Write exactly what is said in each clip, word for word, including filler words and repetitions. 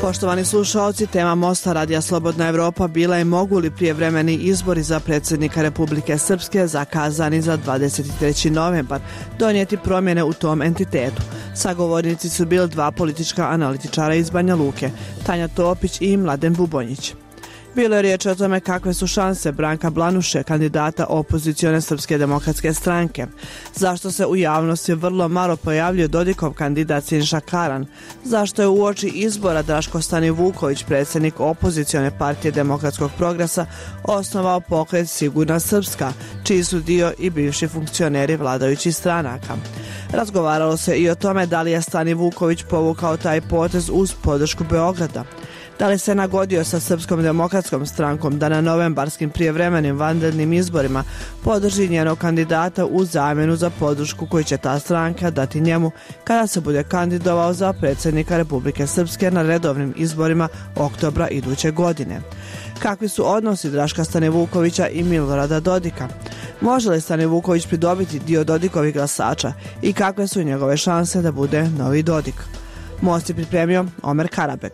Poštovani slušaoci, tema Mosta Radija Slobodna Evropa bila je mogu li prijevremeni izbori za predsjednika Republike Srpske zakazani za dvadeset treći novembar donijeti promjene u tom entitetu. Sagovornici su bili dva politička analitičara iz Banja Luke, Tanja Topić i Mladen Bubonjić. Bilo je riječ o tome kakve su šanse Branka Blanuše, kandidata opozicione Srpske demokratske stranke. Zašto se u javnosti vrlo malo pojavljuje Dodikov kandidat Siniša Karan? Zašto je uoči izbora Draško Stanivuković, predsjednik opozicione partije Demokratskog progresa, osnovao pokret Sigurna Srpska, čiji su dio i bivši funkcioneri vladajućih stranaka. Razgovaralo se i o tome da li je Stanivuković povukao taj potez uz podršku Beograda. Da li se nagodio sa Srpskom demokratskom strankom da na novembarskim prijevremenim vanrednim izborima podrži njenog kandidata u zamjenu za podršku koju će ta stranka dati njemu kada se bude kandidovao za predsjednika Republike Srpske na redovnim izborima oktobra iduće godine? Kakvi su odnosi Draška Stanivukovića i Milorada Dodika? Može li Stanivuković pridobiti dio Dodikovih glasača i kakve su njegove šanse da bude novi Dodik? Most je pripremio Omer Karabek.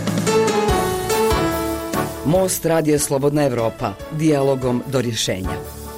Most Radija Slobodna Evropa, dijalogom do rješenja.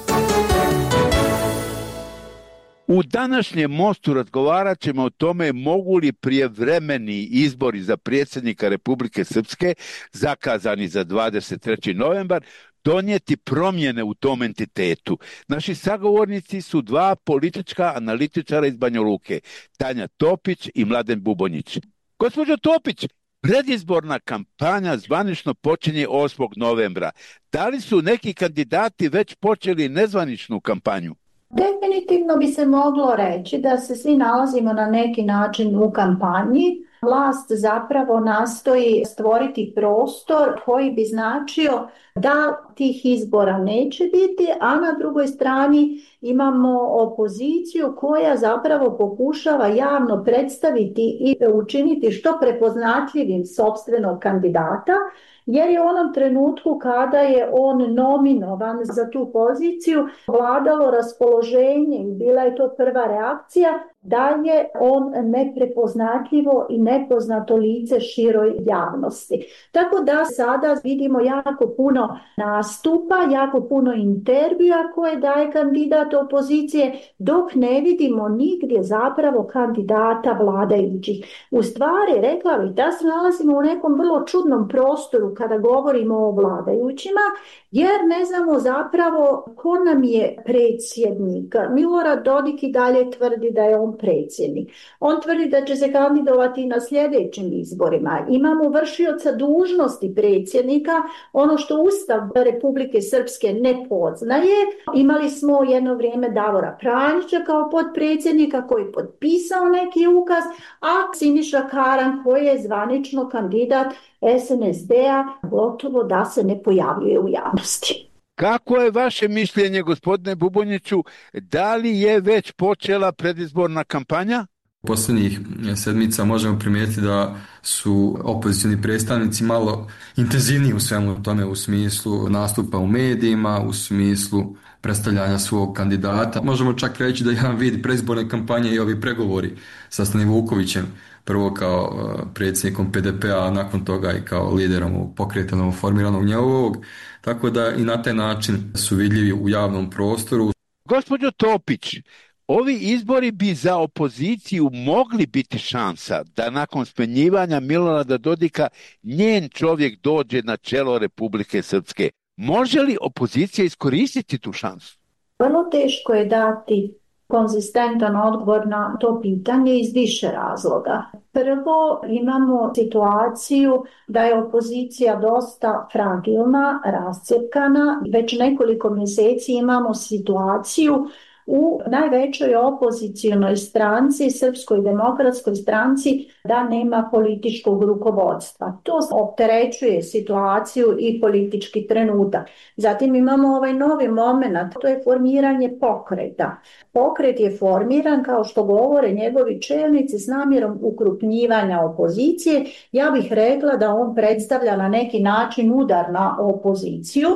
U današnjem Mostu razgovarat ćemo o tome mogu li prijevremeni izbori za predsjednika Republike Srpske, zakazani za dvadeset treći novembar, donijeti promjene u tom entitetu. Naši sagovornici su dva politička analitičara iz Banja Luke, Tanja Topić i Mladen Bubonjić. Gospođo Topić, predizborna kampanja zvanično počinje osmog novembra. Da li su neki kandidati već počeli nezvaničnu kampanju? Definitivno bi se moglo reći da se svi nalazimo na neki način u kampanji. Vlast zapravo nastoji stvoriti prostor koji bi značio da tih izbora neće biti, a na drugoj strani imamo opoziciju koja zapravo pokušava javno predstaviti i učiniti što prepoznatljivim sopstvenog kandidata, jer je u onom trenutku kada je on nominovan za tu poziciju vladalo raspoloženje i bila je to prva reakcija da je on neprepoznatljivo i nepoznato lice široj javnosti. Tako da sada vidimo jako puno nastupa, jako puno intervjua koje daje kandidat opozicije, dok ne vidimo nigdje zapravo kandidata vladajućih. U stvari, rekla bih da se nalazimo u nekom vrlo čudnom prostoru kada govorimo o vladajućima, jer ne znamo zapravo ko nam je predsjednik. Milorad Dodik i dalje tvrdi da je on predsjednik. On tvrdi da će se kandidovati na sljedećim izborima. Imamo vršioca dužnosti predsjednika, ono što Ustav Republike Srpske ne poznaje. Imali smo jedno vrijeme Davora Pranjića kao potpredsjednika koji je potpisao neki ukaz, a Siniša Karan koji je zvanično kandidat es en es de-a gotovo da se ne pojavljuje u javnosti. Kako je vaše mišljenje, gospodine Bubonjiću, da li je već počela predizborna kampanja? Posljednjih sedmica možemo primijetiti da su opozicioni predstavnici malo intenzivniji u svemu tome, u smislu nastupa u medijima, u smislu predstavljanja svog kandidata. Možemo čak reći da jedan vid predizborne kampanje i ovi pregovori sa Stanivukovićem, prvo kao predsjednikom pe de pe-a, a nakon toga i kao liderom pokreta novoformiranog njegovog, tako da i na taj način su vidljivi u javnom prostoru. Gospođo Topić, ovi izbori bi za opoziciju mogli biti šansa da nakon smenjivanja Milorada Dodika njen čovjek dođe na čelo Republike Srpske. Može li opozicija iskoristiti tu šansu? Vrlo teško je dati konzistentan odgovor na to pitanje iz više razloga. Prvo, imamo situaciju da je opozicija dosta fragilna, rascjepkana. Već nekoliko mjeseci imamo situaciju u najvećoj opozicijonoj stranci, Srpskoj demokratskoj stranci, da nema političkog rukovodstva. To opterećuje situaciju i politički trenutak. Zatim imamo ovaj novi moment, to je formiranje pokreta. Pokret je formiran, kao što govore njegovi čelnici, s namjerom ukrupnjivanja opozicije. Ja bih rekla da on predstavlja na neki način udar na opoziciju.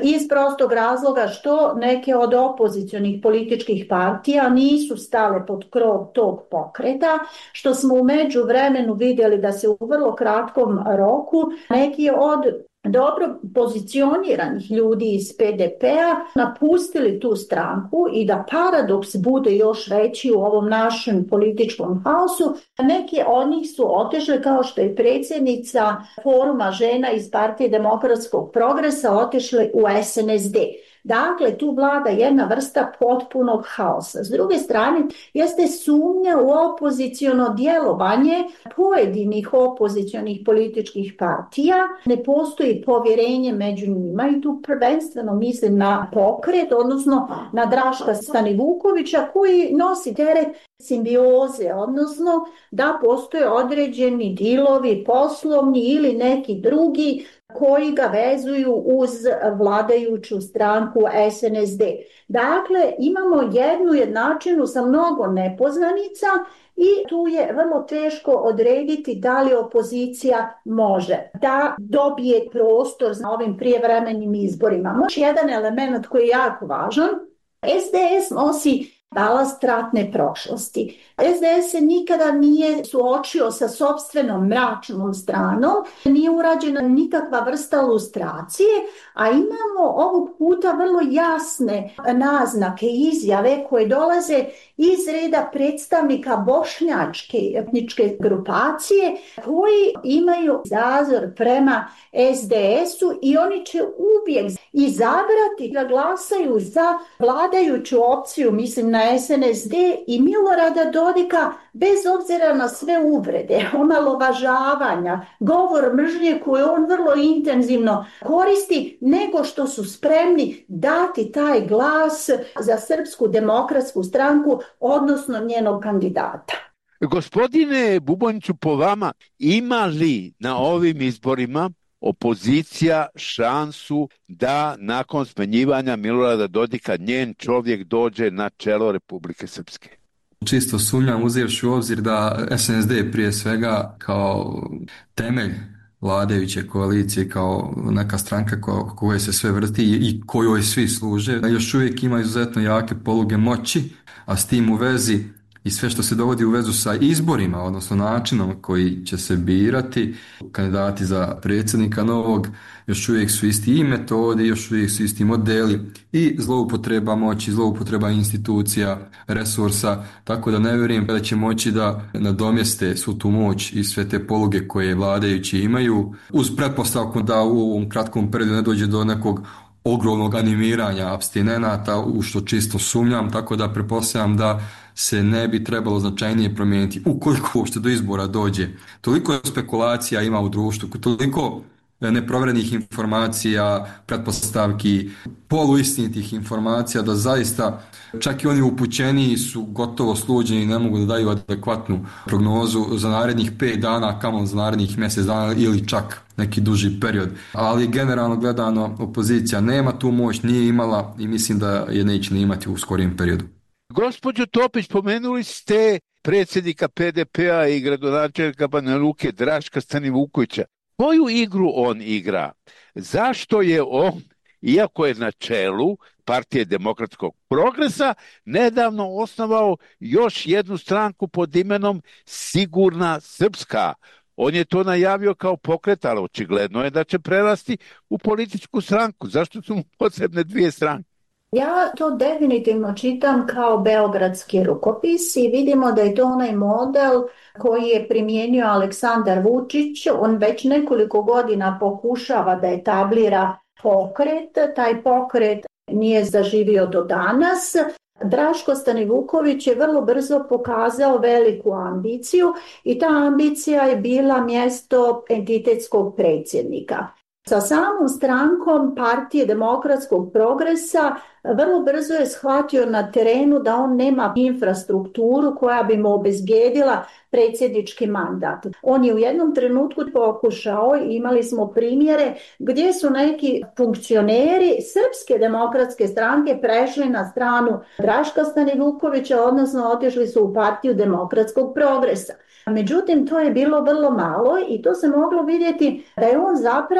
iz prostog razloga što neke od opozicionih političkih partija nisu stale pod krov tog pokreta, što smo u međuvremenu vidjeli da se u vrlo kratkom roku neki od dobro pozicioniranih ljudi iz P D P-a napustili tu stranku i da paradoks bude još veći u ovom našem političkom haosu, neki od njih su otišli, kao što je predsjednica Foruma žena iz Partije demokratskog progresa, otišli u S N S D. Dakle, tu vlada jedna vrsta potpunog haosa. S druge strane, jeste sumnja u opoziciono djelovanje pojedinih opozicionih političkih partija. Ne postoji povjerenje među njima i tu prvenstveno mislim na pokret, odnosno na Draška Stanivukovića koji nosi teret simbioze, odnosno da postoje određeni dilovi poslovni ili neki drugi koji ga vezuju uz vladajuću stranku S N S D. Dakle, imamo jednu jednačinu sa mnogo nepoznanica i tu je vrlo teško odrediti da li opozicija može da dobije prostor na ovim prijevremenim izborima. Još jedan element koji je jako važan, S D S nosi balast ratne prošlosti. S D S se nikada nije suočio sa sopstvenom mračnom stranom, nije urađena nikakva vrsta lustracije, a imamo ovog puta vrlo jasne naznake i izjave koje dolaze iz reda predstavnika bošnjačke etničke grupacije koji imaju zazor prema S D S-u i oni će uvijek izabrati da glasaju za vladajuću opciju, mislim na S N S D i Milorada Dodika, bez obzira na sve uvrede, omalovažavanja, govor mržnje koju on vrlo intenzivno koristi, nego što su spremni dati taj glas za Srpsku demokratsku stranku, odnosno njenog kandidata. Gospodine Buboniću, po vama, ima li na ovim izborima opozicija šansu da nakon smenjivanja Milorada Dodika njen čovjek dođe na čelo Republike Srpske? Čisto sumnjam, uzevši u obzir da S N S D prije svega kao temelj vladajuće koalicije, kao neka stranka koje se sve vrti i kojoj svi služe, još uvijek ima izuzetno jake poluge moći, a s tim u vezi i sve što se dovodi u vezu sa izborima, odnosno načinom koji će se birati, kandidati za predsjednika novog, još uvijek su isti i metodi, još uvijek su isti modeli i zloupotreba moći, zloupotreba institucija, resursa, tako da ne vjerujem da će moći da nadomjeste svu tu moć i sve te poluge koje vladajući imaju, uz pretpostavku da u ovom kratkom periodu ne dođe do nekog ogromnog animiranja apstinenata, u što čisto sumnjam, tako da pretpostavljam da se ne bi trebalo značajnije promijeniti ukoliko uopšte do izbora dođe. Toliko spekulacija ima u društvu, toliko neprovjerenih informacija, pretpostavki, poluistinitih informacija da zaista čak i oni upućeniji su gotovo sluđeni i ne mogu da daju adekvatnu prognozu za narednih pet dana, kamoli za narednih mjesec dana ili čak neki duži period. Ali generalno gledano opozicija nema tu moć, nije imala i mislim da je neće ni imati u skorijem periodu. Gospođo Topić, pomenuli ste predsjednika P D P-a i gradonačelnika Banja Luke Draška Stanivukovića. Koju igru on igra? Zašto je on, iako je na čelu Partije demokratskog progresa, nedavno osnovao još jednu stranku pod imenom Sigurna Srpska? On je to najavio kao pokret, ali očigledno je da će prerasti u političku stranku. Zašto su mu potrebne dvije stranke? Ja to definitivno čitam kao beogradski rukopis i vidimo da je to onaj model koji je primijenio Aleksandar Vučić. On već nekoliko godina pokušava da etablira pokret. Taj pokret nije zaživio do danas. Draško Stanivuković je vrlo brzo pokazao veliku ambiciju i ta ambicija je bila mjesto entitetskog predsjednika. Sa samom strankom Partije demokratskog progresa vrlo brzo je shvatio na terenu da on nema infrastrukturu koja bi mu obezbijedila predsjednički mandat. On je u jednom trenutku pokušao, imali smo primjere gdje su neki funkcioneri Srpske demokratske stranke prešli na stranu Draška Stanivukovića, odnosno otišli su u Partiju demokratskog progresa. Međutim, to je bilo vrlo malo i to se moglo vidjeti da je on zapravo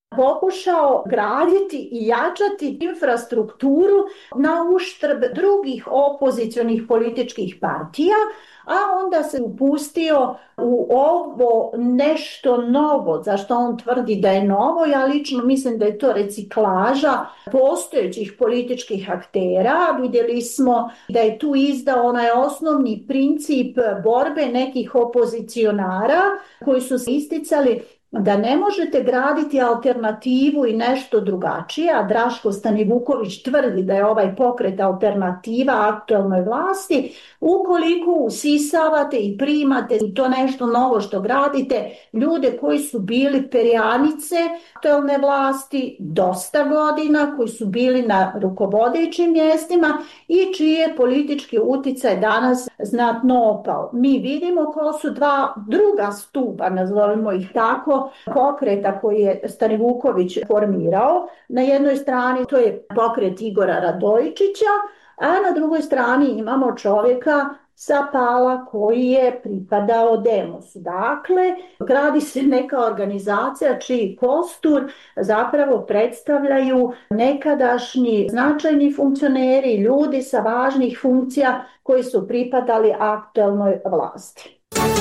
pokušao graditi i jačati infrastrukturu na uštrb drugih opozicionih političkih partija, a onda se upustio u ovo nešto novo, za što on tvrdi da je novo. Ja lično mislim da je to reciklaža postojećih političkih aktera. Vidjeli smo da je tu izdao onaj osnovni princip borbe nekih opozicionara koji su se isticali da ne možete graditi alternativu i nešto drugačije, a Draško Stanivuković tvrdi da je ovaj pokret alternativa aktuelnoj vlasti, ukoliko usisavate i primate to nešto novo što gradite, ljude koji su bili perjanice aktuelne vlasti dosta godina, koji su bili na rukovodećim mjestima i čiji je politički utjecaj danas znatno opao. Mi vidimo ko su dva druga stupa, nazovimo ih tako, pokreta koji je Stanivuković formirao. Na jednoj strani to je pokret Igora Radojičića, a na drugoj strani imamo čovjeka sa Pala koji je pripadao Demosu. Dakle, gradi se neka organizacija čiji kostur zapravo predstavljaju nekadašnji značajni funkcioneri, ljudi sa važnih funkcija koji su pripadali aktuelnoj vlasti.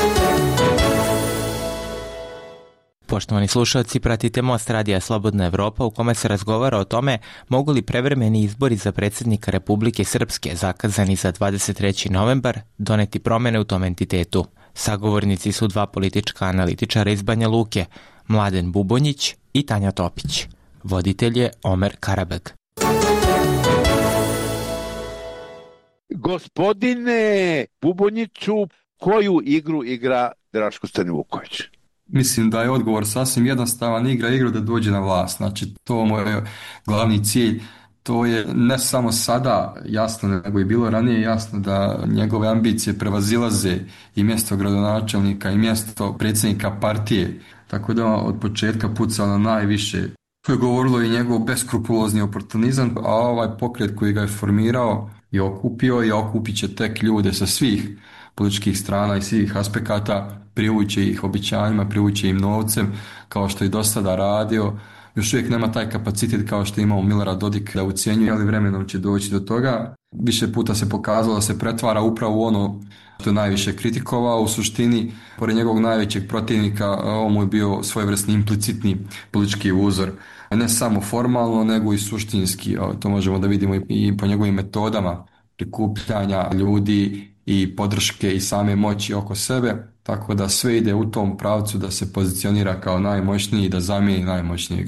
Poštovani slušalci, pratite Most radija Slobodna Evropa u kome se razgovara o tome mogu li prevremeni izbori za predsjednika Republike Srpske zakazani za dvadeset treći novembar doneti promjene u tom entitetu. Sagovornici su dva politička analitičara iz Banja Luke, Mladen Bubonjić i Tanja Topić. Voditelj je Omer Karabeg. Gospodine Bubonjiću, koju igru igra Draško Stanivuković? Mislim da je odgovor sasvim jednostavan, igra igru da dođe na vlast. Znači, to mu je glavni cilj. To je ne samo sada jasno, nego i bilo ranije jasno da njegove ambicije prevazilaze i mjesto gradonačelnika i mjesto predsjednika partije. Tako da od početka pucao na najviše. To je govorilo i njegov beskrupulozni oportunizam, a ovaj pokret koji ga je formirao i okupio i okupit će tek ljude sa svih političkih strana i svih aspekata, privuće ih obećanjima, privuće im novcem, kao što je do sada radio. Još uvijek nema taj kapacitet kao što je imao Milorad Dodik da ucjenjuje, ali vremenom će doći do toga. Više puta se pokazalo da se pretvara upravo u ono što je najviše kritikovao. U suštini, pored njegovog najvećeg protivnika, ovo mu je bio svojevrsni implicitni politički uzor. Ne samo formalno, nego i suštinski. To možemo da vidimo i po njegovim metodama prikupljanja ljudi i podrške i same moći oko sebe, tako da sve ide u tom pravcu da se pozicionira kao najmoćniji i da zamijeni najmoćnijeg.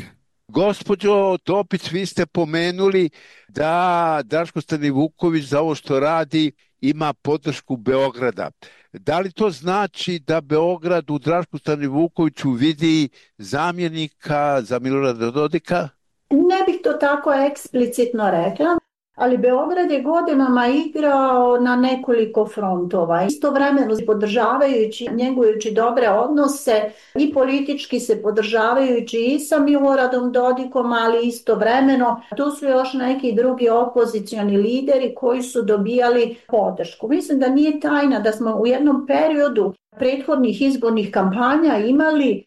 Gospođo Topić, vi ste pomenuli da Draško Stanivuković za ovo što radi ima podršku Beograda. Da li to znači da Beograd u Drašku Stanivukoviću vidi zamjenika za Milorada Dodika? Ne bih to tako eksplicitno rekla, ali Beograd je godinama igrao na nekoliko frontova. Istovremeno podržavajući, njegujući dobre odnose i politički se podržavajući i sa Miloradom Dodikom, ali istovremeno tu su još neki drugi opozicioni lideri koji su dobijali podršku. Mislim da nije tajna da smo u jednom periodu prethodnih izbornih kampanja imali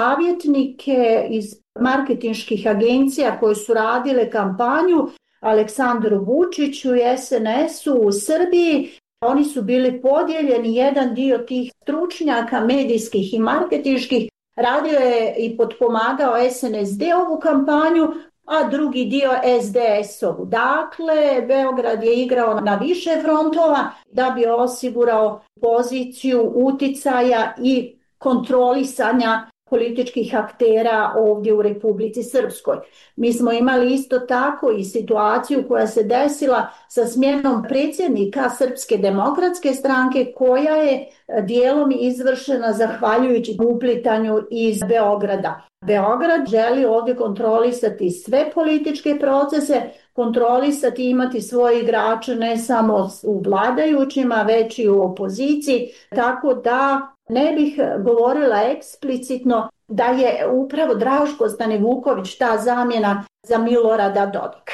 savjetnike iz marketinških agencija koji su radile kampanju Aleksandru Vučiću i es en esu u Srbiji. Oni su bili podijeljeni, jedan dio tih stručnjaka medijskih i marketinških radio je i potpomagao es en es de ovu kampanju, a drugi dio es de es-ovu. Dakle, Beograd je igrao na više frontova da bi osigurao poziciju uticaja i kontrolisanja političkih aktera ovdje u Republici Srpskoj. Mi smo imali isto tako i situaciju koja se desila sa smjenom predsjednika Srpske demokratske stranke koja je dijelom izvršena zahvaljujući uplitanju iz Beograda. Beograd želi ovdje kontrolisati sve političke procese, kontrolisati i imati svoje igrače ne samo u vladajućima, već i u opoziciji, tako da ne bih govorila eksplicitno da je upravo Draško Stanivuković ta zamjena za Milorada Dodika.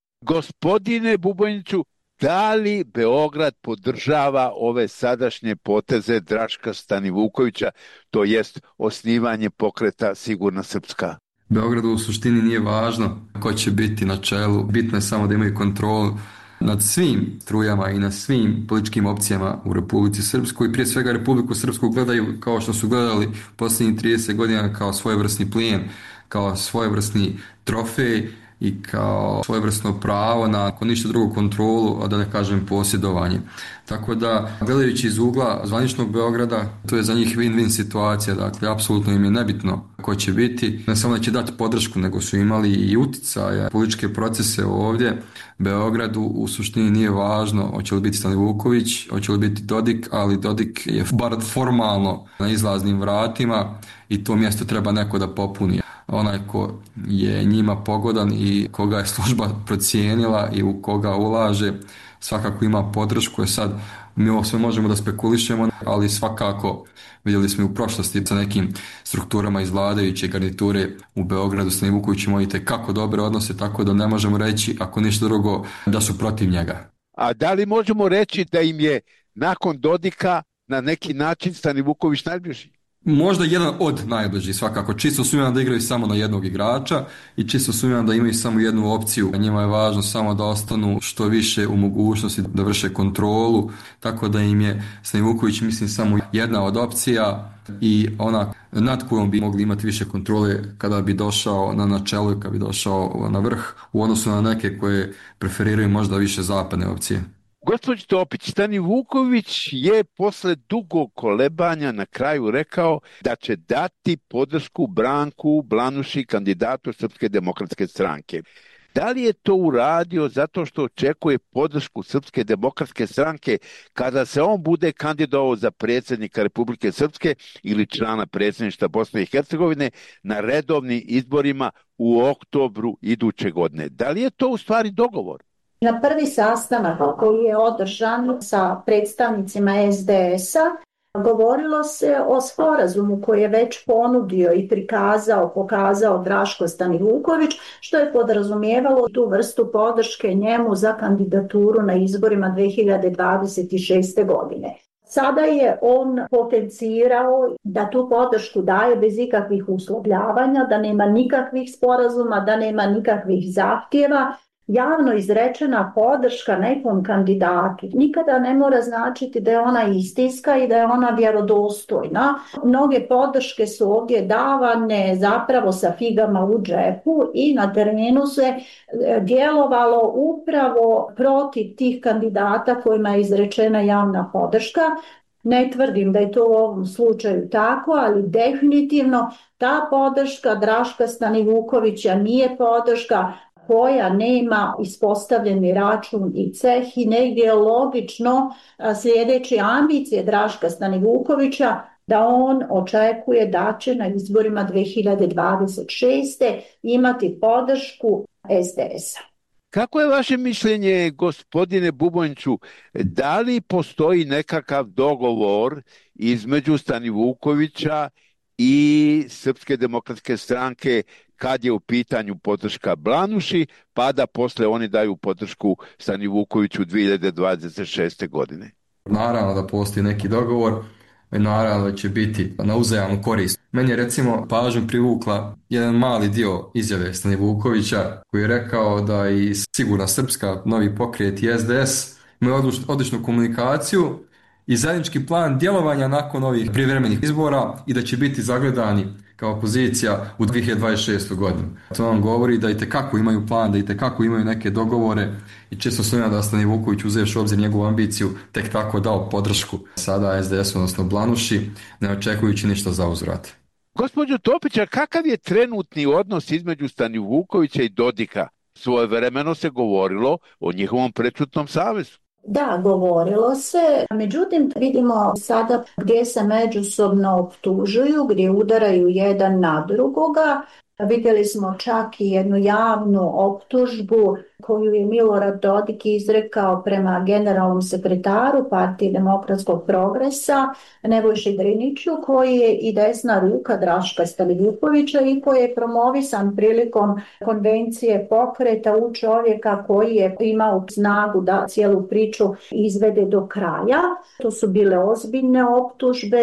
Gospodine Bubonjiću, da li Beograd podržava ove sadašnje poteze Draška Stanivukovića, to jest osnivanje pokreta Sigurna Srpska? Beogradu u suštini nije važno ko će biti na čelu, bitno je samo da imaju kontrolu nad svim strujama i nad svim političkim opcijama u Republici Srpskoj. Prije svega Republiku Srpsku gledaju kao što su gledali posljednjih trideset godina kao svojevrsni plijen, kao svojevrsni trofej i kao svojevrsno pravo na, ako ništa drugo, kontrolu, a da ne kažem posjedovanje. Tako da, gledajući iz ugla zvaničnog Beograda, to je za njih win-win situacija, dakle, apsolutno im je nebitno ko će biti, ne samo da će dati podršku, nego su imali i uticaja, političke procese ovdje. Beogradu u suštini nije važno hoće li biti Stani Vuković, hoće li biti Dodik, ali Dodik je bar formalno na izlaznim vratima i to mjesto treba neko da popuni. Onaj ko je njima pogodan i koga je služba procijenila i u koga ulaže, svakako ima podršku. Je sad, mi ovo sve možemo da spekulišemo, ali svakako vidjeli smo u prošlosti sa nekim strukturama iz vladajuće garniture u Beogradu Stani Vuković ima itekako dobre odnose, tako da ne možemo reći, ako ništa drugo, da su protiv njega. A da li možemo reći da im je nakon Dodika na neki način Stani Vuković najbliži? Možda jedan od najbližih, svakako. Čisto sumnjam da igraju samo na jednog igrača i čisto sumnjam da imaju samo jednu opciju. Njima je važno samo da ostanu što više u mogućnosti da vrše kontrolu, tako da im je Stani Vuković, mislim, samo jedna od opcija i ona nad kojom bi mogli imati više kontrole kada bi došao na načelo i kada bi došao na vrh u odnosu na neke koje preferiraju možda više zapadne opcije. Gospođo Topić, Stani Vuković je posle dugog kolebanja na kraju rekao da će dati podršku Branku Blanuši, kandidatu Srpske demokratske stranke. Da li je to uradio zato što očekuje podršku Srpske demokratske stranke kada se on bude kandidovao za predsjednika Republike Srpske ili člana predsjedništva Bosne i Hercegovine na redovnim izborima u oktobru iduće godine? Da li je to u stvari dogovor? Na prvi sastanak koji je održan sa predstavnicima es de es a govorilo se o sporazumu koji je već ponudio i prikazao, pokazao Draško Stani Vuković, što je podrazumijevalo tu vrstu podrške njemu za kandidaturu na izborima dve hiljade dvadeset šeste. godine. Sada je on potencirao da tu podršku daje bez ikakvih uslovljavanja, da nema nikakvih sporazuma, da nema nikakvih zahtjeva. Javno izrečena podrška nekom kandidatu nikada ne mora značiti da je ona istinska i da je ona vjerodostojna. Mnoge podrške su ovdje davane zapravo sa figama u džepu i na terenu se djelovalo upravo protiv tih kandidata kojima je izrečena javna podrška. Ne tvrdim da je to u ovom slučaju tako, ali definitivno ta podrška Draška Stani Vukovića nije podrška koja nema ispostavljeni račun i ceh i negdje je logično sljedeći ambicije Draška Stani Vukovića da on očekuje da će na izborima dve hiljade dvadeset šeste. imati podršku es de es a. Kako je vaše mišljenje, gospodine Bubonjiću, da li postoji nekakav dogovor između Stani Vukovića i Srpske demokratske stranke kad je u pitanju podrška Blanuši, pa da posle oni daju podršku Stani Vukoviću dve hiljade dvadeset šeste. godine? Naravno da postoji neki dogovor, naravno da će biti na uzajamnu korist. Meni je recimo pažnju privukla jedan mali dio izjave Stani Vukovića koji je rekao da i Sigurna Srpska, Novi pokret i es de es imaju odličnu komunikaciju i zajednički plan djelovanja nakon ovih privremenih izbora i da će biti zagledani kao opozicija u dve hiljade dvadeset šeste. godinu. To nam govori da itekako imaju plan, da itekako imaju neke dogovore i često sumnjam da Stani Vuković, uzevši u obzir njegovu ambiciju, tek tako dao podršku sada es de es, odnosno Blanuši, ne očekujući ništa za uzvrat. Gospođo Topića, kakav je trenutni odnos između Stani Vukovića i Dodika? Svojevremeno se govorilo o njihovom prečutnom savezu. Da, govorilo se, međutim vidimo sada gdje se međusobno optužuju, gdje udaraju jedan na drugoga. Vidjeli smo čak i jednu javnu optužbu koju je Milorad Dodik izrekao prema generalnom sekretaru Partije demokratskog progresa Nebojši Driniću, koji je i desna ruka Draška Stani Vukovića i koji je promovisan prilikom konvencije pokreta u čovjeka koji je imao snagu da cijelu priču izvede do kraja. To su bile ozbiljne optužbe.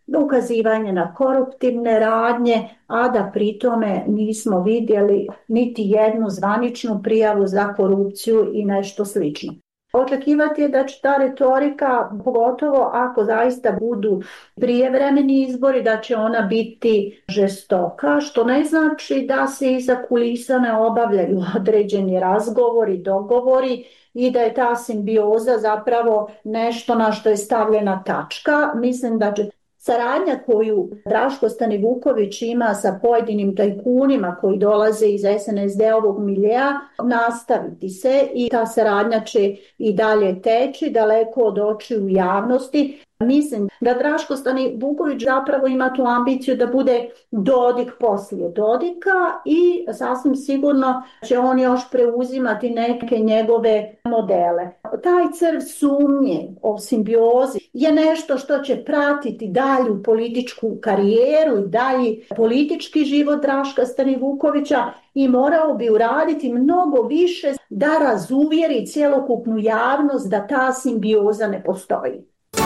ukazivanje na koruptivne radnje, a da pri tome nismo vidjeli niti jednu zvaničnu prijavu za korupciju i nešto slično. Očekivati je da će ta retorika, pogotovo ako zaista budu prijevremeni izbori, da će ona biti žestoka, što ne znači da se iza kulisa ne obavljaju određeni razgovori, dogovori i da je ta simbioza zapravo nešto na što je stavljena tačka. Mislim da će saradnja koju Draško Stanivuković ima sa pojedinim tajkunima koji dolaze iz es en es de-ovog miljea nastaviti se i ta saradnja će i dalje teći daleko od očiju javnosti. Mislim da Draško Stanivuković zapravo ima tu ambiciju da bude Dodik poslije Dodika i sasvim sigurno će on još preuzimati neke njegove modele. Taj crv sumnje o simbiozi je nešto što će pratiti dalju političku karijeru i dalji politički život Draška Stanivukovića i morao bi uraditi mnogo više da razuvjeri cjelokupnu javnost da ta simbioza ne postoji.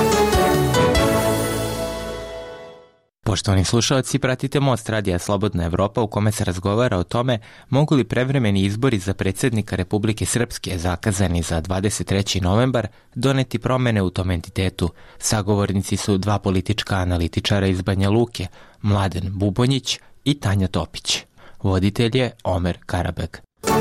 Poštovani slušalci, pratite Most radija Slobodna Evropa u kome se razgovara o tome mogu li prevremeni izbori za predsjednika Republike Srpske zakazani za dvadeset treći novembar doneti promjene u tom entitetu. Sagovornici su dva politička analitičara iz Banja Luke, Mladen Bubonjić i Tanja Topić. Voditelj je Omer Karabeg.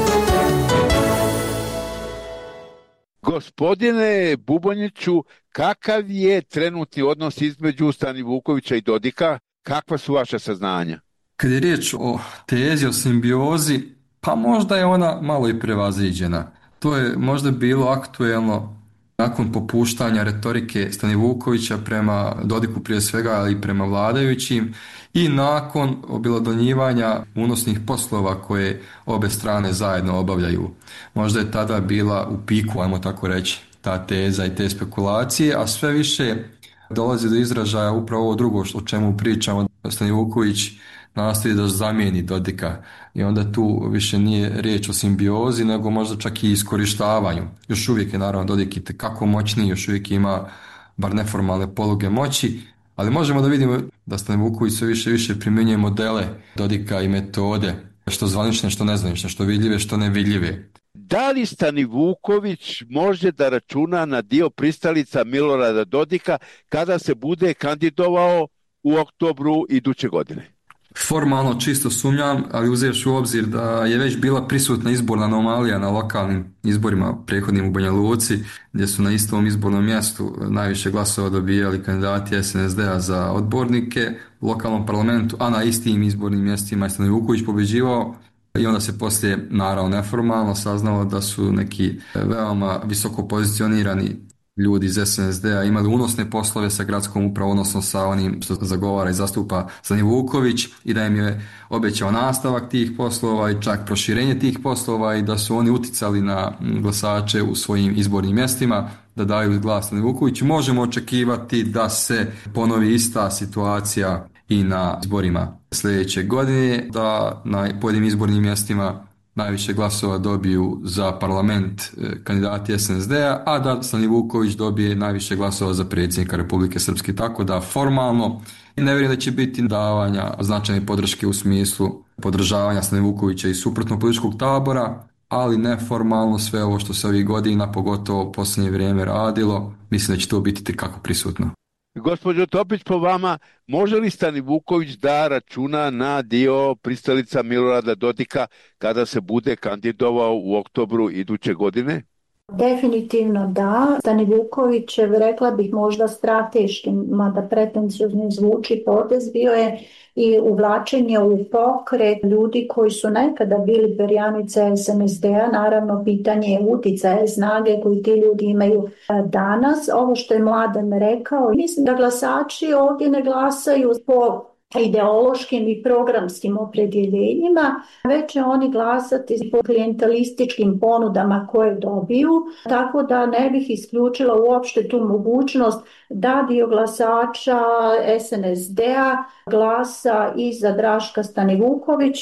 Gospodine Bubonjiću, kakav je trenutni odnos između Stanivukovića i Dodika? Kakva su vaša saznanja? Kad je riječ o tezi, o simbiozi, pa možda je ona malo i prevaziđena. To je možda bilo aktuelno nakon popuštanja retorike Stanivukovića prema Dodiku prije svega, ali i prema vladajućim i nakon objelodonjivanja unosnih poslova koje obe strane zajedno obavljaju. Možda je tada bila u piku, ajmo tako reći, ta teza i te spekulacije, a sve više dolazi do izražaja upravo ovo drugo o čemu pričamo. Stanivuković nastoji da zamijeni Dodika i onda tu više nije riječ o simbiozi, nego možda čak i iskorištavanju. Još uvijek je naravno Dodik itekako moćniji, još uvijek ima bar neformalne poluge moći, ali možemo da vidimo da Stanivuković sve više više primjenjuje modele Dodika i metode, što zvanične, što nezvanične, što vidljive, što nevidljive. Da li Stanivuković može da računa na dio pristalica Milorada Dodika kada se bude kandidovao u oktobru iduće godine? Formalno čisto sumnjam, ali uzevši u obzir da je već bila prisutna izborna anomalija na lokalnim izborima prethodnim u Banja Luci, gdje su na istom izbornom mjestu najviše glasova dobijali kandidati es en es de-a za odbornike u lokalnom parlamentu, a na istim izbornim mjestima je Stanivuković pobjeđivao. I onda se poslije, naravno neformalno, saznalo da su neki veoma visoko pozicionirani ljudi iz es en es de-a imali unosne poslove sa gradskom upravom, odnosno sa onim što zagovara i zastupa Stanivuković i da im je obećao nastavak tih poslova i čak proširenje tih poslova i da su oni uticali na glasače u svojim izbornim mjestima da daju glas Stanivukoviću. Možemo očekivati da se ponovi ista situacija i na izborima sljedeće godine, da na pojedinim izbornim mjestima najviše glasova dobiju za parlament kandidati es en es de-a, a da Stanivuković dobije najviše glasova za predsjednika Republike Srpske. Tako da formalno ne vjerujem da će biti davanja značajne podrške u smislu podržavanja Stanivukovića i suprotnog političkog tabora, ali neformalno sve ovo što se ovih godina, pogotovo u posljednje vrijeme radilo, mislim da će to biti kako prisutno. Gospođo Topić, po vama, može li Stanivuković da računa na dio pristalica Milorada Dodika kada se bude kandidovao u oktobru iduće godine? Definitivno da. Stanivuković, rekla bih možda strateški, mada pretenciozno zvuči potez, bio je i uvlačenje u pokret ljudi koji su nekada bili perjanice es en es de-a. Naravno, pitanje je uticaja i snage koji ti ljudi imaju danas. Ovo što je Mladen rekao, mislim da glasači ovdje ne glasaju po ideološkim i programskim opredjeljenjima, već će oni glasati po klijentelističkim ponudama koje dobiju, tako da ne bih isključila uopšte tu mogućnost da dio glasača es en es de-a glasa i za Draška Stanivukovića,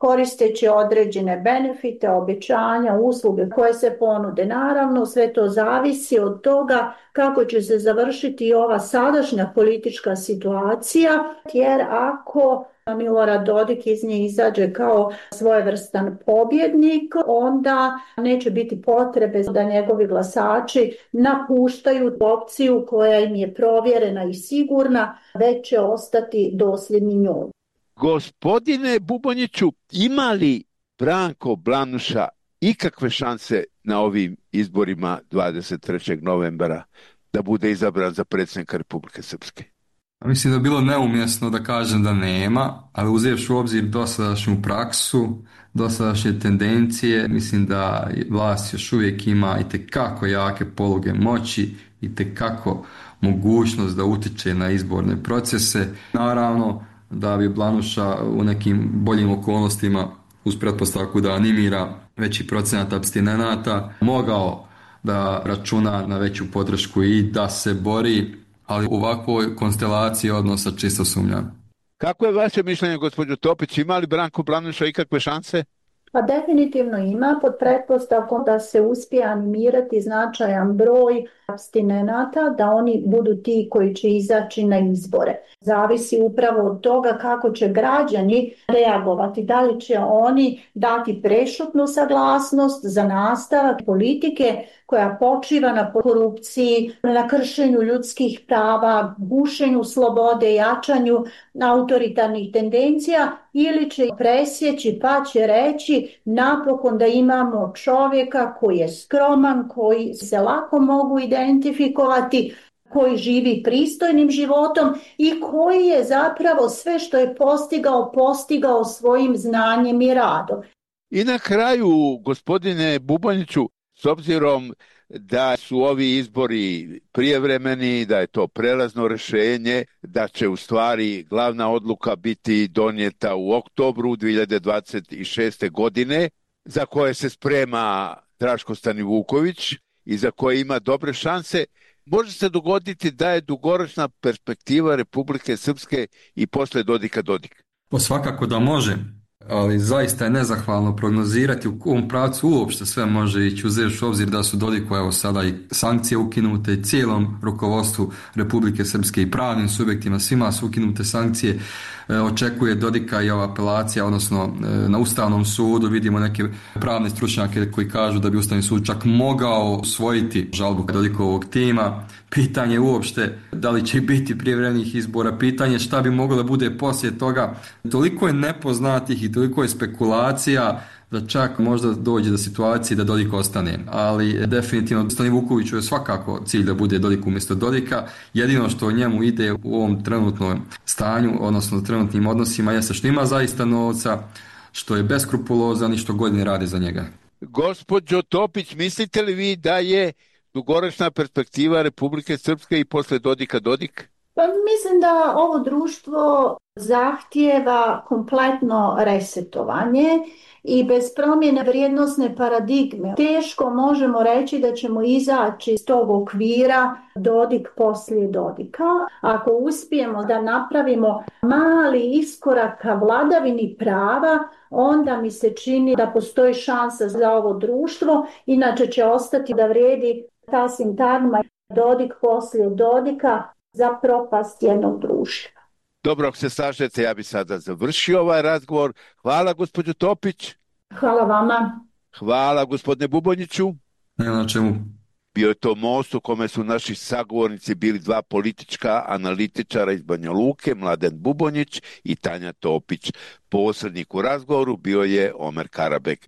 koristeći određene benefite, obećanja, usluge koje se ponude. Naravno, sve to zavisi od toga kako će se završiti ova sadašnja politička situacija, jer ako Milorad Dodik iz nje izađe kao svojevrstan pobjednik, onda neće biti potrebe da njegovi glasači napuštaju opciju koja im je provjerena i sigurna, već će ostati dosljedni njoj. Gospodine Bubonjiću, ima li Branko Blanuša ikakve šanse na ovim izborima dvadeset trećeg novembra da bude izabran za predsjednika Republike Srpske? Mislim da je bilo neumjesno da kažem da nema, ali uzevši u obzir dosadašnju praksu, dosadašnje tendencije, mislim da vlast još uvijek ima itekako jake poluge moći, itekako mogućnost da utiče na izborne procese. Naravno da bi Blanuša u nekim boljim okolnostima, uz pretpostavku da animira veći procenat apstinenata, mogao da računa na veću podršku i da se bori, ali u ovakvoj konstelaciji odnosa čisto sumnjam. Kako je vaše mišljenje, gospođo Topić, ima li Branko Blanuša ikakve šanse? Pa definitivno ima, pod pretpostavkom da se uspije animirati značajan broj apstinenata, da oni budu ti koji će izaći na izbore. Zavisi upravo od toga kako će građani reagovati, da li će oni dati prešutnu saglasnost za nastavak politike koja počiva na korupciji, na kršenju ljudskih prava, gušenju slobode, jačanju autoritarnih tendencija, ili će presjeći pa će reći napokon da imamo čovjeka koji je skroman, koji se lako mogu identifikovati, koji živi pristojnim životom i koji je zapravo sve što je postigao, postigao svojim znanjem i radom. I na kraju, gospodine Bubonjiću, s obzirom da su ovi izbori prijevremeni, da je to prelazno rješenje, da će u stvari glavna odluka biti donijeta u oktobru dvije hiljade dvadeset šeste. godine, za koje se sprema Draško Stanivuković i za koje ima dobre šanse, može se dogoditi da je dugoročna perspektiva Republike Srpske i posle Dodika Dodik. Po svakako da može, ali zaista je nezahvalno prognozirati u kom pravcu uopšte sve može ići, uzevši u obzir da su Dodiku evo sada i sankcije ukinute i cijelom rukovodstvu Republike Srpske i pravnim subjektima, svima su ukinute sankcije. E, očekuje Dodika i ova apelacija, odnosno e, na Ustavnom sudu vidimo neke pravne stručnjake koji kažu da bi Ustavni sud čak mogao usvojiti žalbu Dodikovog tima. Pitanje uopšte da li će biti prijevremenih izbora, pitanje šta bi moglo da bude poslije toga. Toliko je nepoznatih i toliko je spekulacija da čak možda dođe do situacije da Dodik ostane. Ali definitivno Stanivukoviću je svakako cilj da bude Dodik umjesto Dodika. Jedino što njemu ide u ovom trenutnom stanju, odnosno trenutnim odnosima, jeste što ima zaista novca, što je beskrupulozan i što godine rade za njega. Gospođo Topić, mislite li vi da je dugoročna perspektiva Republike Srpske i posle Dodika Dodik? Pa mislim da ovo društvo zahtijeva kompletno resetovanje i bez promjene vrijednosne paradigme teško možemo reći da ćemo izaći iz tog okvira Dodik poslije Dodika. Ako uspijemo da napravimo mali iskorak ka vladavini prava, onda mi se čini da postoji šansa za ovo društvo, inače će ostati da vrijedi ta sintagma Dodik poslije Dodika za propast jednog društva. Dobro, ako se slažete, ja bi sada završio ovaj razgovor. Hvala, gospođo Topić. Hvala vama. Hvala, gospodine Bubonjiću. Nema na čemu. Bio je to most u kome su naši sagovornici bili dva politička analitičara iz Banja Luke, Mladen Bubonjić i Tanja Topić. Posrednik u razgovoru bio je Omer Karabek.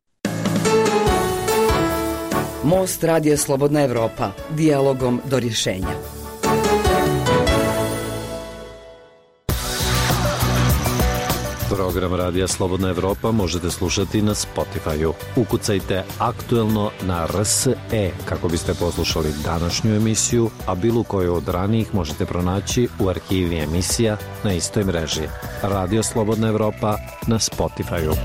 Most Radija Slobodna Evropa. Dijalogom do rješenja. Program Radija Slobodna Evropa možete slušati na Spotify-u. Ukucajte aktuelno na R S E kako biste poslušali današnju emisiju, a bilo koju od ranijih možete pronaći u arhivi emisija na istoj mreži. Radio Slobodna Evropa na Spotify-u.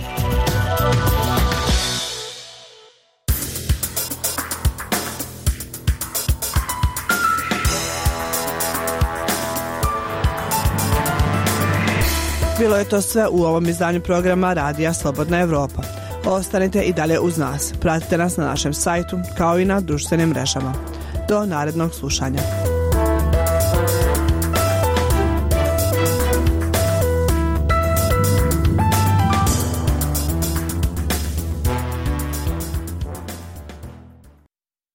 Bilo je to sve u ovom izdanju programa Radija Slobodna Evropa. Ostanite i dalje uz nas. Pratite nas na našem sajtu kao i na društvenim mrežama. Do narednog slušanja.